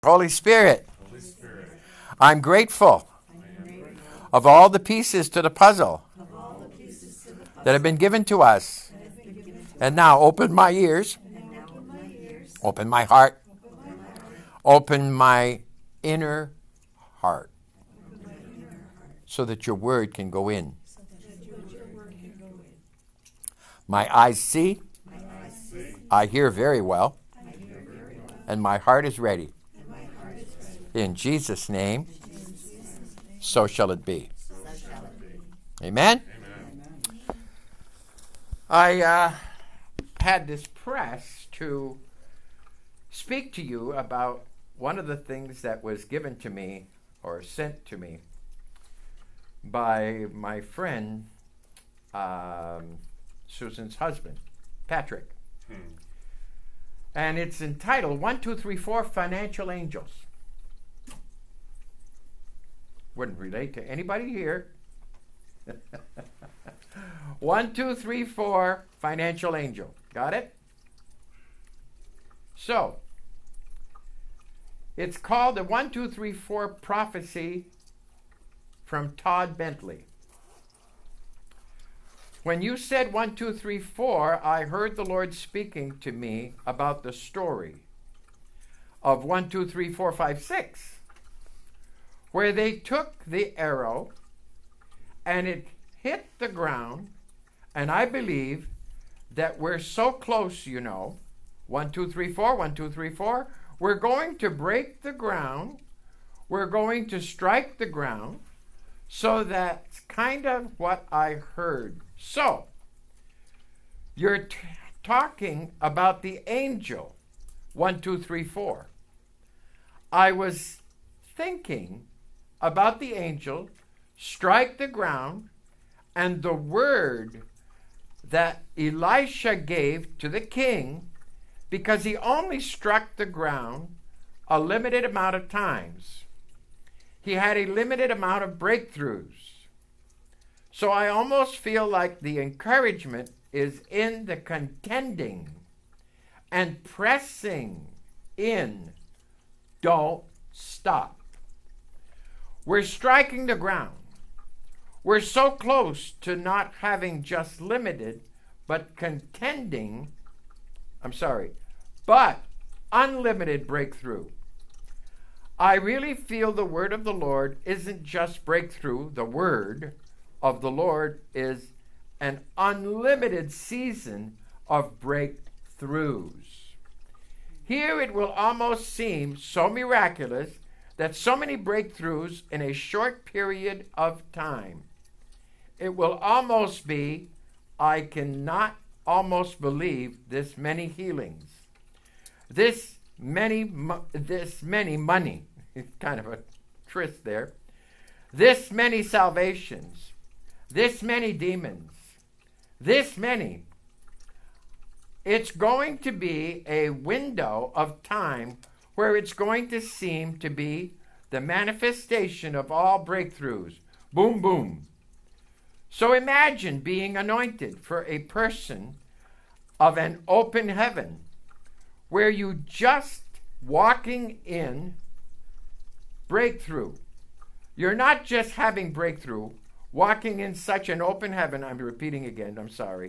Holy Spirit, I'm grateful of all the pieces to the puzzle that have been given to us. And now open my ears, open my heart, open my inner heart so that your word can go in. My eyes see, I hear very well, and my heart is ready. In Jesus' name, so shall it be. Amen? I had this press to speak to you about one of the things that was given to me or sent to me by my friend Susan's husband, Patrick. And it's entitled 1, 2, 3, 4 Financial Angels. Wouldn't relate to anybody here. 1, 2, 3, 4 Financial Angel. Got it? So, it's called the 1, 2, 3, 4 Prophecy from Todd Bentley. When you said 1, 2, 3, 4, I heard the Lord speaking to me about the story of 1, 2, 3, 4, 5, 6, where they took the arrow and it hit the ground, and I believe that we're so close, 1, 2, 3, 4, 1, 2, 3, 4, we're going to break the ground, we're going to strike the ground, so that's kind of what I heard. So, you're talking about the angel, 1, 2, 3, 4. I was thinking about the angel, strike the ground, and the word that Elisha gave to the king, because he only struck the ground a limited amount of times. He had a limited amount of breakthroughs. So I almost feel like the encouragement is in the contending and pressing in. Don't stop. We're striking the ground. We're so close to not having just limited, but unlimited breakthrough. I really feel the word of the Lord isn't just breakthrough. The word of the Lord is an unlimited season of breakthroughs. Here it will almost seem so miraculous that so many breakthroughs in a short period of time. It will almost be, I cannot almost believe this many healings, this many money, it's kind of a twist there, this many salvations, this many demons, this many. It's going to be a window of time where it's going to seem to be the manifestation of all breakthroughs. Boom, boom. So imagine being anointed for a person of an open heaven, where you just walking in breakthrough. You're not just having breakthrough, walking in such an open heaven. I'm repeating again, I'm sorry.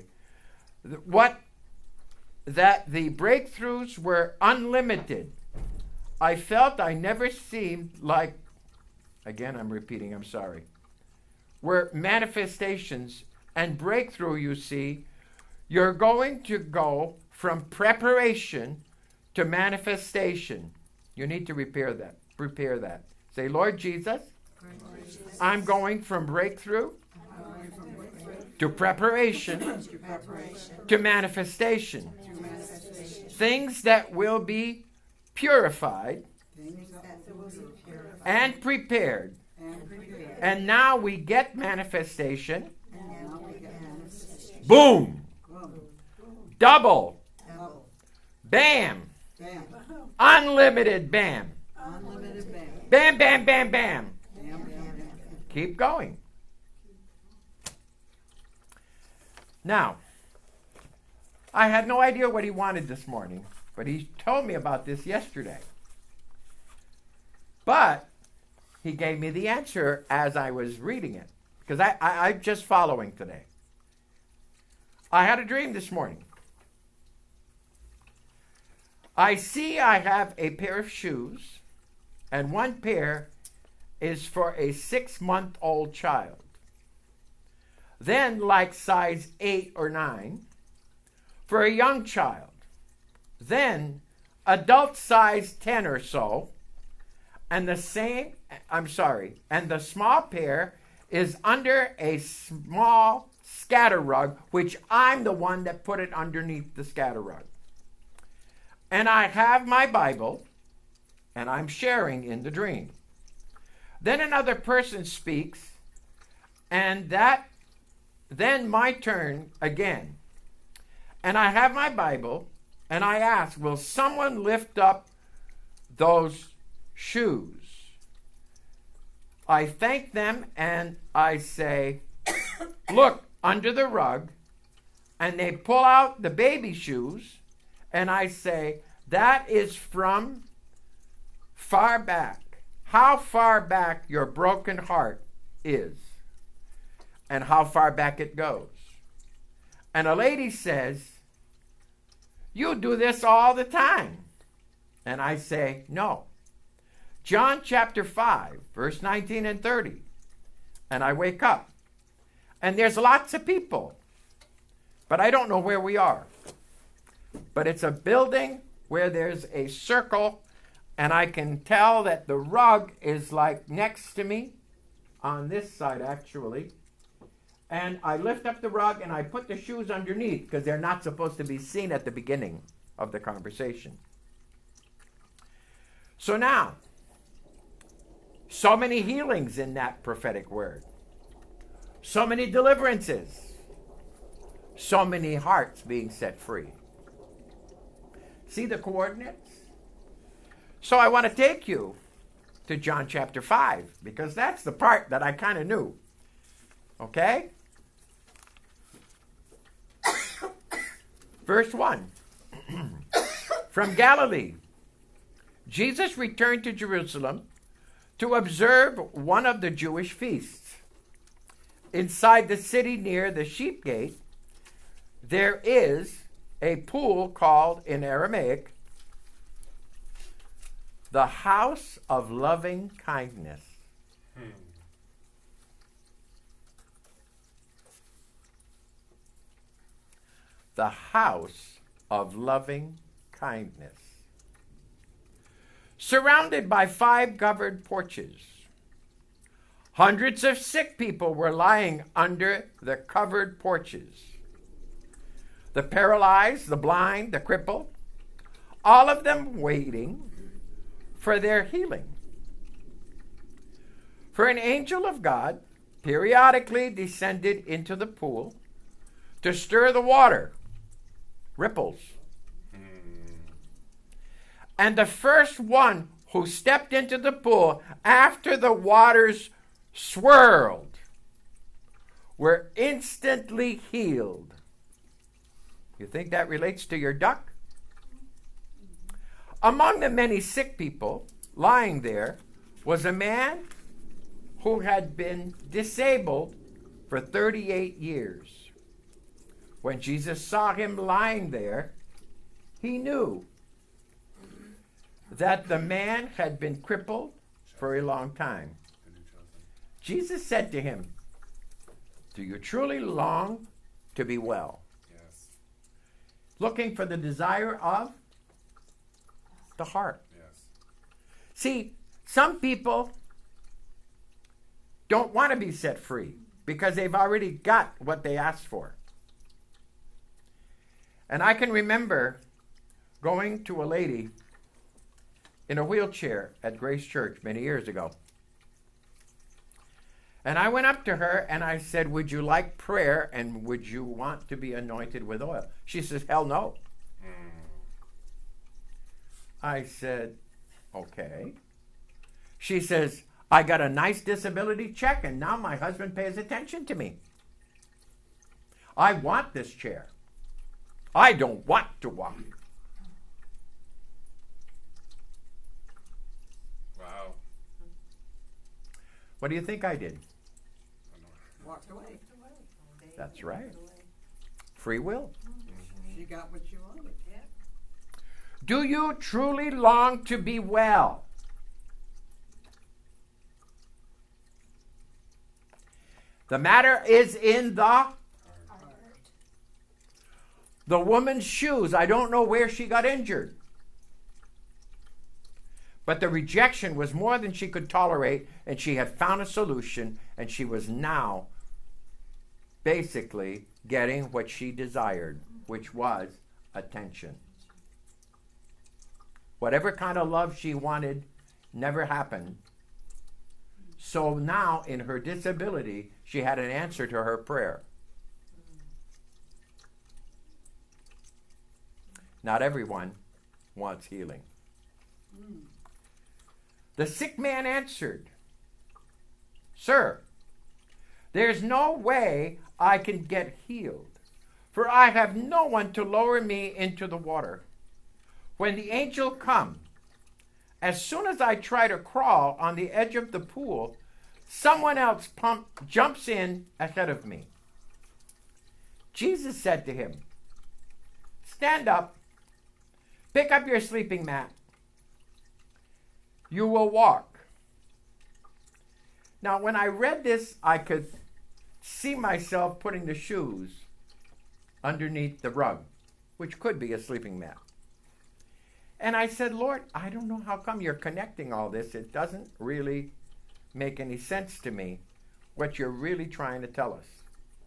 That the breakthroughs were unlimited. I felt I never seemed like, again I'm repeating, I'm sorry, were manifestations and breakthrough, you see. You're going to go from preparation to manifestation. You need to prepare that. Say, Lord Jesus, I'm going from breakthrough to preparation to manifestation. Things that will be purified and prepared. And now we get manifestation. Boom. Double. Bam. Unlimited bam. Bam, bam, bam, bam. Keep going. Now, I had no idea what he wanted this morning, but he told me about this yesterday. But he gave me the answer as I was reading it, because I'm just following today. I had a dream this morning. I see I have a pair of shoes, and one pair is for a 6-month-old child. Then, like size 8 or 9, for a young child. Then, adult size 10 or so, and the small pair is under a small scatter rug, which I'm the one that put it underneath the scatter rug. And I have my Bible, and I'm sharing in the dream. Then another person speaks, and then my turn again. And I have my Bible, and I ask, will someone lift up those shoes? I thank them, and I say, look, under the rug, and they pull out the baby shoes, and I say, that is from far back. How far back your broken heart is, and how far back it goes. And a lady says, you do this all the time. And I say, no. John chapter 5, verse 19 and 30. And I wake up. And there's lots of people. But I don't know where we are. But it's a building where there's a circle, and I can tell that the rug is like next to me, on this side actually. And I lift up the rug and I put the shoes underneath because they're not supposed to be seen at the beginning of the conversation. So now, so many healings in that prophetic word. So many deliverances. So many hearts being set free. See the coordinates? So I want to take you to John chapter 5 because that's the part that I kind of knew. Okay? Verse 1. From Galilee, Jesus returned to Jerusalem to observe one of the Jewish feasts. Inside the city near the sheep gate, there is a pool called in Aramaic, the house of loving kindness. The house of loving kindness. Surrounded by 5 covered porches. Hundreds of sick people were lying under the covered porches. The paralyzed, the blind, the crippled, all of them waiting for their healing. For an angel of God periodically descended into the pool to stir the water, ripples. And the first one who stepped into the pool after the waters swirled were instantly healed. You think that relates to your duck? Among the many sick people lying there was a man who had been disabled for 38 years. When Jesus saw him lying there, he knew that the man had been crippled for a long time. Jesus said to him, do you truly long to be well? Yes. Looking for the desire of the heart. Yes. See, some people don't want to be set free because they've already got what they asked for. And I can remember going to a lady in a wheelchair at Grace Church many years ago. And I went up to her and I said, would you like prayer and would you want to be anointed with oil? She says, hell no. I said, okay. She says, I got a nice disability check and now my husband pays attention to me. I want this chair. I don't want to walk. Wow. What do you think I did? Walked away. That's right. Free will. She got what she wanted. Yeah. Do you truly long to be well? The matter is in the woman's shoes. I don't know where she got injured. But the rejection was more than she could tolerate, and she had found a solution, and she was now basically getting what she desired, which was attention. Whatever kind of love she wanted never happened. So now, in her disability, she had an answer to her prayer. Not everyone wants healing. The sick man answered, Sir, there's no way I can get healed, for I have no one to lower me into the water. When the angel comes, as soon as I try to crawl on the edge of the pool, someone else jumps in ahead of me. Jesus said to him, Stand up, pick up your sleeping mat. You will walk. Now, when I read this, I could see myself putting the shoes underneath the rug, which could be a sleeping mat. And I said, Lord, I don't know how come you're connecting all this. It doesn't really make any sense to me what you're really trying to tell us.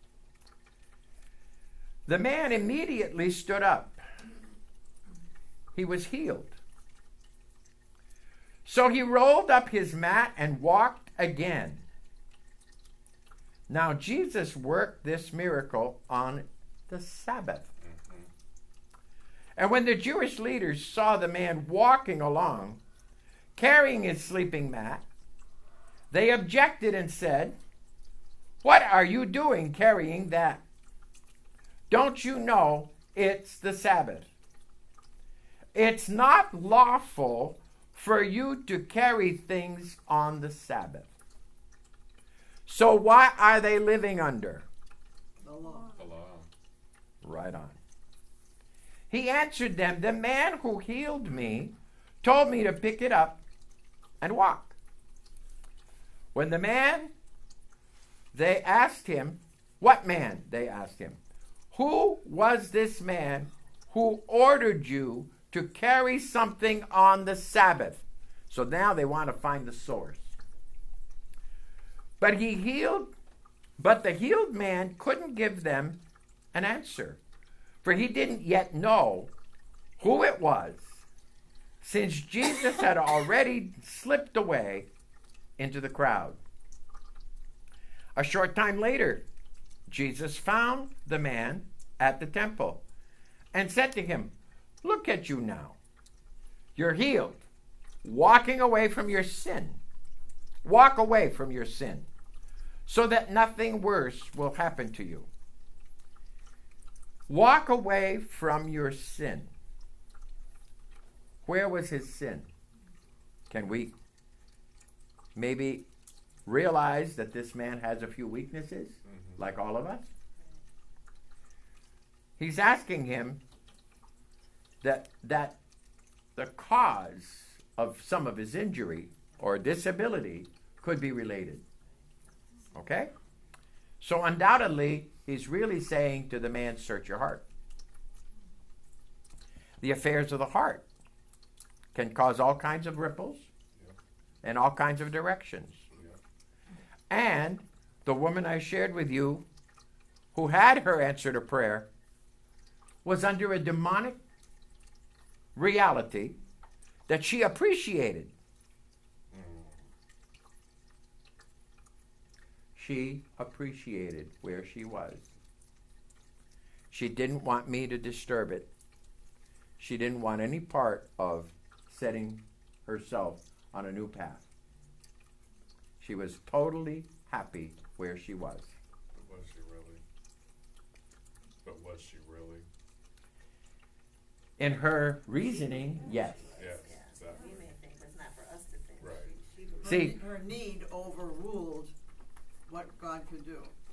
The man immediately stood up. He was healed. So he rolled up his mat and walked again. Now Jesus worked this miracle on the Sabbath. And when the Jewish leaders saw the man walking along, carrying his sleeping mat, they objected and said, What are you doing carrying that? Don't you know it's the Sabbath? It's not lawful for you to carry things on the Sabbath. So why are they living under? The law. The law. Right on. He answered them, The man who healed me told me to pick it up and walk. When the man, they asked him, What man? They asked him. Who was this man who ordered you to carry something on the Sabbath? So now they want to find the source. But the healed man couldn't give them an answer, for he didn't yet know who it was, since Jesus had already slipped away into the crowd. A short time later, Jesus found the man at the temple and said to him, Look at you now. You're healed, walking away from your sin. Walk away from your sin, so that nothing worse will happen to you. Walk away from your sin. Where was his sin? Can we maybe realize that this man has a few weaknesses, like all of us? He's asking him that the cause of some of his injury or disability could be related. Okay? So undoubtedly, he's really saying to the man, search your heart. The affairs of the heart can cause all kinds of ripples in all kinds of directions. And the woman I shared with you, who had her answer to prayer, was under a demonic reality that she appreciated. She appreciated where she was. She didn't want me to disturb it. She didn't want any part of setting herself on a new path. She was totally happy where she was. But was she really? But was she really? In her reasoning, yes. Yes. We may think, but it's not for us to think. Right. She See, Her need overruled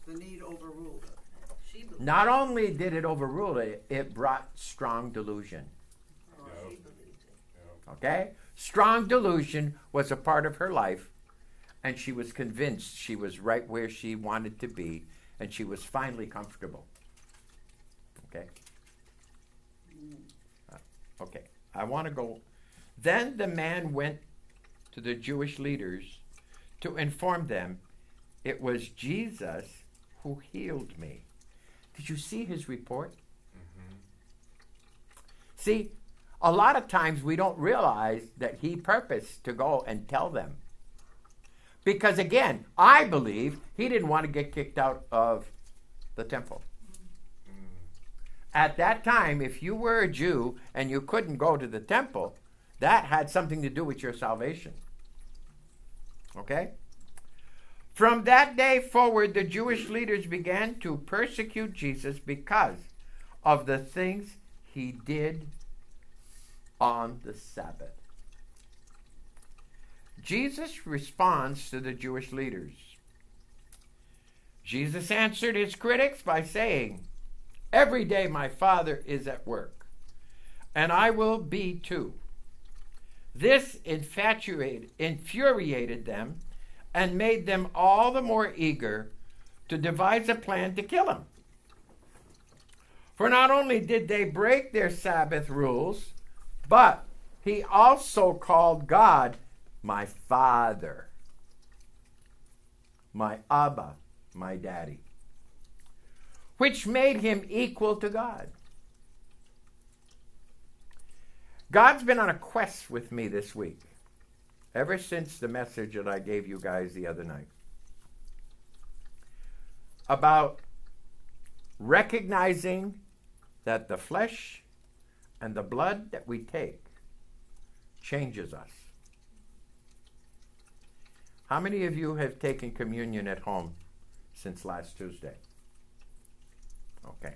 The need overruled it. She believed. Not only did it overrule it, it brought strong delusion. Oh, Yeah. she believed it. Yeah. Okay? Strong delusion was a part of her life, and she was convinced she was right where she wanted to be, and she was finally comfortable. Okay? Okay. I want to go. Then the man went to the Jewish leaders to inform them it was Jesus who healed me. Did you see his report? Mm-hmm. See, a lot of times we don't realize that he purposed to go and tell them. Because again, I believe he didn't want to get kicked out of the temple. At that time, if you were a Jew and you couldn't go to the temple, that had something to do with your salvation. Okay? From that day forward, the Jewish leaders began to persecute Jesus because of the things he did on the Sabbath. Jesus responds to the Jewish leaders. Jesus answered his critics by saying, "Every day my Father is at work, and I will be too." This infuriated them and made them all the more eager to devise a plan to kill him. For not only did they break their Sabbath rules, but he also called God my Father, my Abba, my Daddy, which made him equal to God. God's been on a quest with me this week, ever since the message that I gave you guys the other night, about recognizing that the flesh and the blood that we take changes us. How many of you have taken communion at home since last Tuesday? Okay.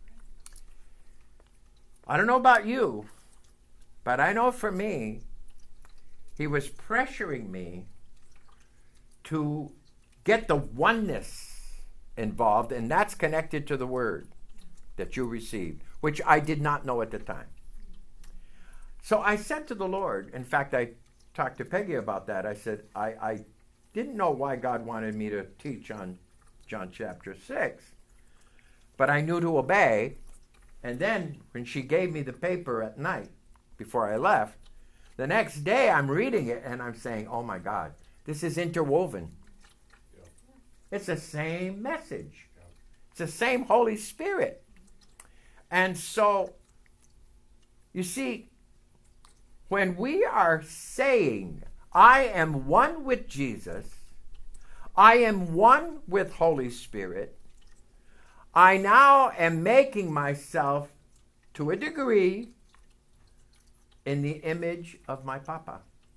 I don't know about you, but I know for me, he was pressuring me to get the oneness involved, and that's connected to the word that you received, which I did not know at the time. So I said to the Lord, in fact, I talked to Peggy about that. I said, I didn't know why God wanted me to teach on John chapter 6, but I knew to obey. And then when she gave me the paper at night before I left, the next day I'm reading it and I'm saying, oh my God, this is interwoven. Yeah. It's the same message. Yeah. It's the same Holy Spirit. And so, you see, when we are saying, I am one with Jesus, I am one with Holy Spirit, I now am making myself, to a degree, in the image of my Papa.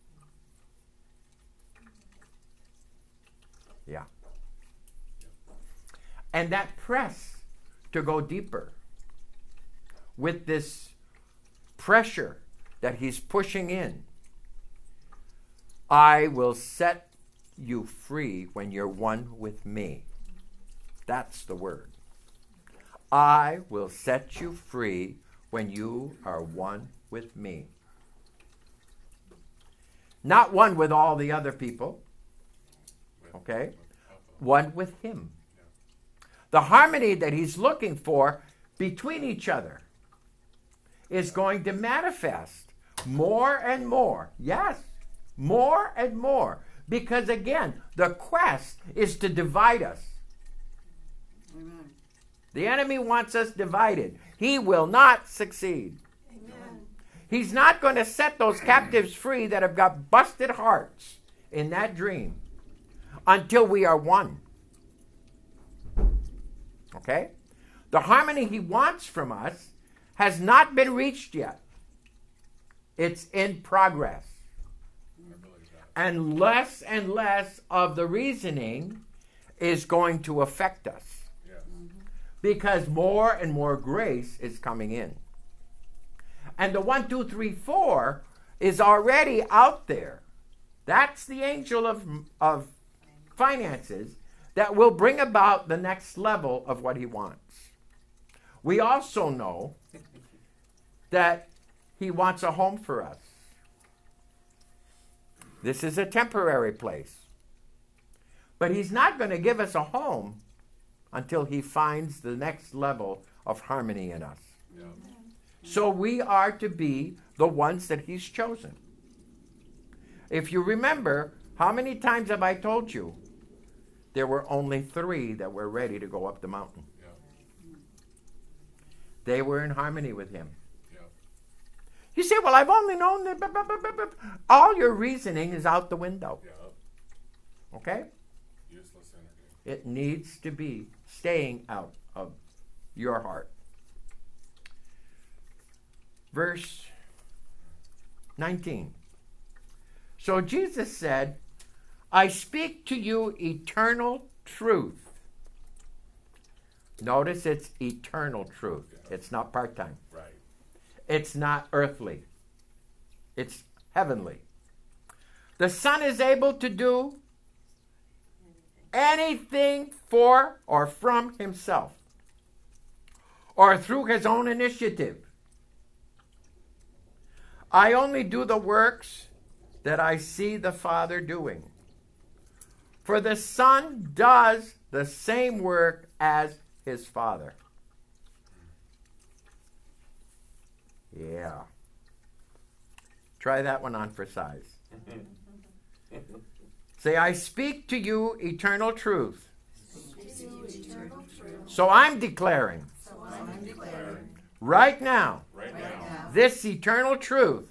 Yeah. And that press to go deeper with this pressure that he's pushing in. I will set you free when you're one with me. That's the word. I will set you free when you are one with me. Not one with all the other people, okay? One with him. The harmony that he's looking for between each other is going to manifest more and more. Yes, more and more. Because again, the quest is to divide us. Amen. The enemy wants us divided. He will not succeed. Amen. He's not going to set those captives free that have got busted hearts in that dream until we are one. Okay? The harmony he wants from us has not been reached yet. It's in progress. And less of the reasoning is going to affect us. Yes. Because more and more grace is coming in. And the 1, 2, 3, 4 is already out there. That's the angel of finances that will bring about the next level of what he wants. We also know that he wants a home for us. This is a temporary place. But he's not going to give us a home until he finds the next level of harmony in us. Yeah. So we are to be the ones that he's chosen. If you remember, how many times have I told you there were only 3 that were ready to go up the mountain? Yeah. They were in harmony with him. Yeah. You say, well, I've only known that. Blah, blah, blah, blah, blah. All your reasoning is out the window. Yeah. Okay? Useless energy. It needs to be staying out of your heart. Verse 19. So Jesus said, I speak to you eternal truth. Notice it's eternal truth. It's not part-time. Right. It's not earthly. It's heavenly. The Son is able to do anything for or from himself or through his own initiative. I only do the works that I see the Father doing. For the Son does the same work as his Father. Yeah. Try that one on for size. Say, I speak to you eternal truth. So I'm declaring right now this eternal truth.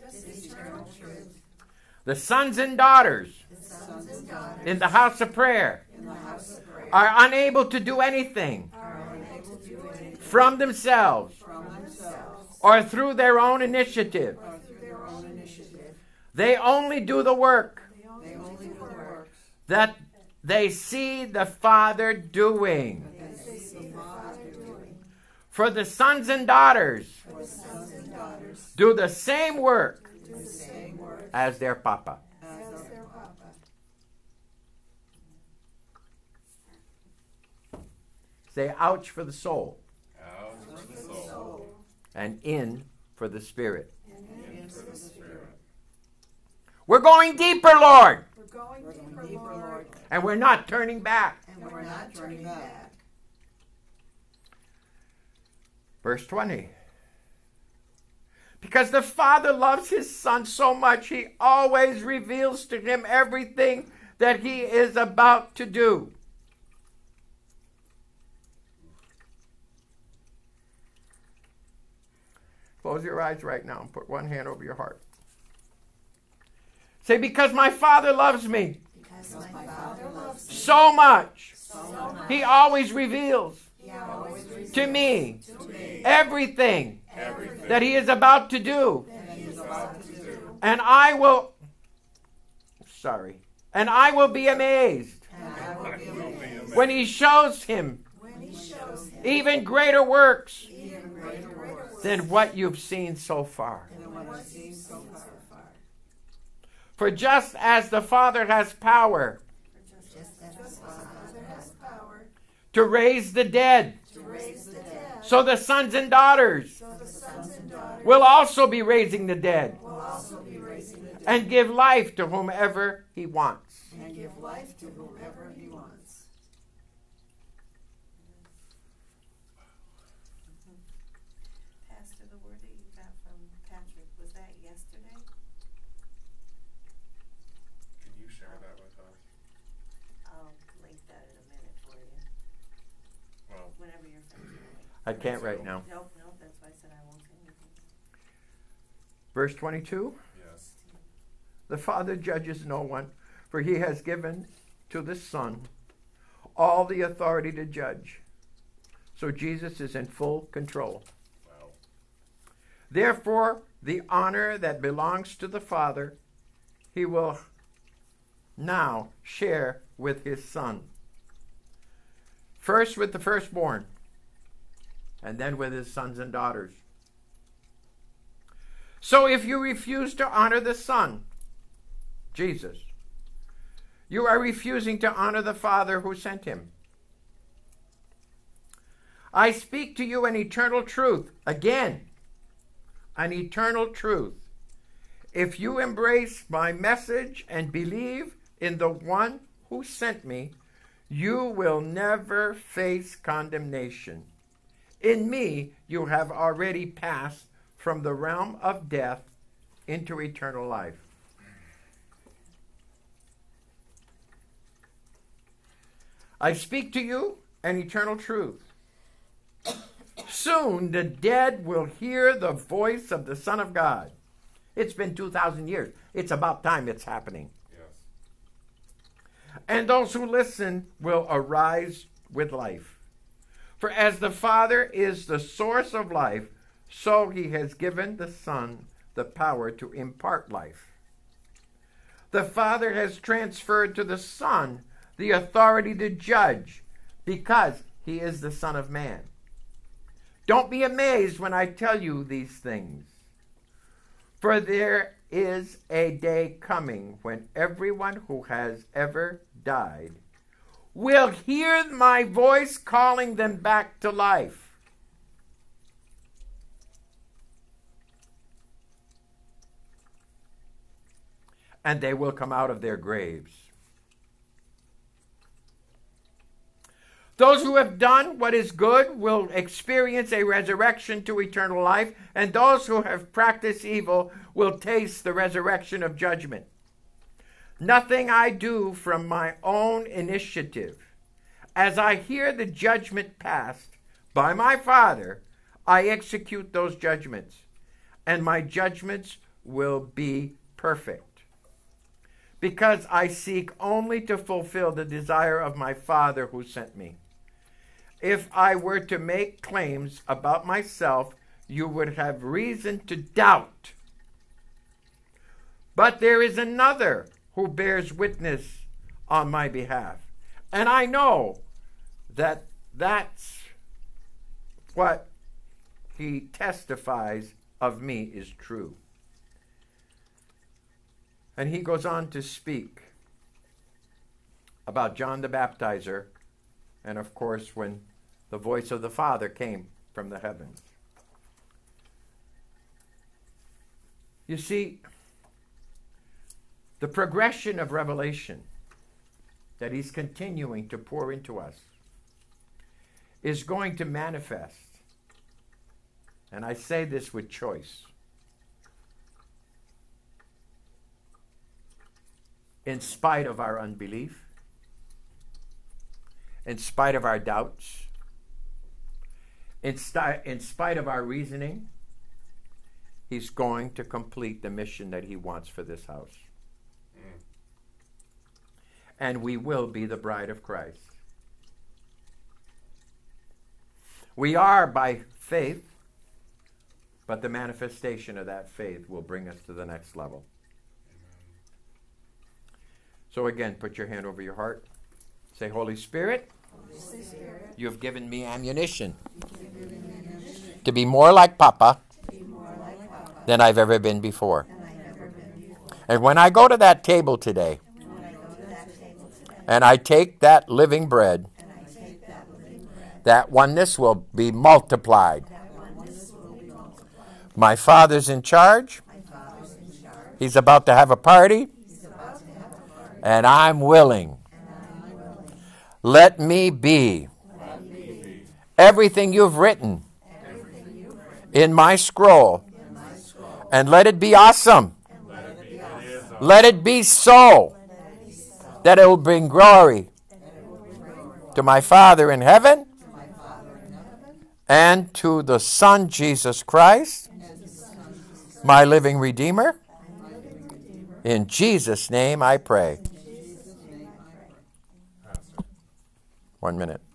The sons and daughters in the house of prayer are unable to do anything from themselves or through their own initiative. They only do the work that they see the Father doing. For the sons and daughters do the same work as their Papa. Say ouch for the soul. Out for the soul. And in for the spirit. In for the spirit. We're going deeper, Lord. We're going deeper, Lord. And we're not turning back. And we're not turning back. Verse 20. Because the Father loves his Son so much, he always reveals to him everything that he is about to do. Close your eyes right now and put one hand over your heart. Say, because my Father loves me Because my Father loves me so much, so much. he always reveals He always reveals to me to me everything Everything that he is about to do. that He is about to do. And I will be amazed And I will be amazed when he shows him when He shows Him even greater works even greater works than what you've seen so far. than what I've seen so far. For just as the Father has power Just as the Father has power to raise the dead, to raise the dead, so the sons and daughters so the sons and daughters will also be raising the dead will also be raising the dead and give life to whomever he wants. and give life to whomever He wants. Pastor, the word that you got from Patrick, was that yesterday? Can you share that with us? I'll link that in a minute for you, Well, whenever you're finished. I can't right now. Nope, that's why I said I won't say anything. Verse 22. yes. The Father judges no one, for he has given to the Son all the authority to judge. So Jesus is in full control. Wow. Therefore, the honor that belongs to the Father, he will now share with his Son. First with the firstborn, and then with his sons and daughters. So if you refuse to honor the Son, Jesus, you are refusing to honor the Father who sent him. I speak to you an eternal truth. Again, an eternal truth. If you embrace my message and believe in the one who sent me, you will never face condemnation. In me, you have already passed from the realm of death into eternal life. I speak to you an eternal truth. Soon the dead will hear the voice of the Son of God. It's been 2,000 years. It's about time it's happening. Yes. And those who listen will arise with life. For as the Father is the source of life, so he has given the Son the power to impart life. The Father has transferred to the Son the authority to judge because he is the Son of Man. Don't be amazed when I tell you these things. For there is a day coming when everyone who has ever died will hear my voice calling them back to life. And they will come out of their graves. Those who have done what is good will experience a resurrection to eternal life, and those who have practiced evil will taste the resurrection of judgment. Nothing I do from my own initiative. As I hear the judgment passed by my Father, I execute those judgments, and my judgments will be perfect. Because I seek only to fulfill the desire of my Father who sent me. If I were to make claims about myself, you would have reason to doubt. But there is another who bears witness on my behalf. And I know that that's what he testifies of me is true. And he goes on to speak about John the Baptizer, and of course when the voice of the Father came from the heavens. You see, the progression of revelation that he's continuing to pour into us is going to manifest, and I say this with choice, in spite of our unbelief, in spite of our doubts, in spite of our reasoning, he's going to complete the mission that he wants for this house. And we will be the bride of Christ. We are by faith, but the manifestation of that faith will bring us to the next level. So again, put your hand over your heart. Say, Holy Spirit, you have given me ammunition to be more like Papa than I've ever been before. And when I go to that table today, and I take that living bread, that oneness will be multiplied. My Father's in charge. He's about to have a party. And I'm willing. Let me be everything you've written in my scroll. And let it be awesome. Let it be so that it will bring glory to my Father in heaven and to the Son Jesus Christ, my living Redeemer. In Jesus' name I pray. 1 minute.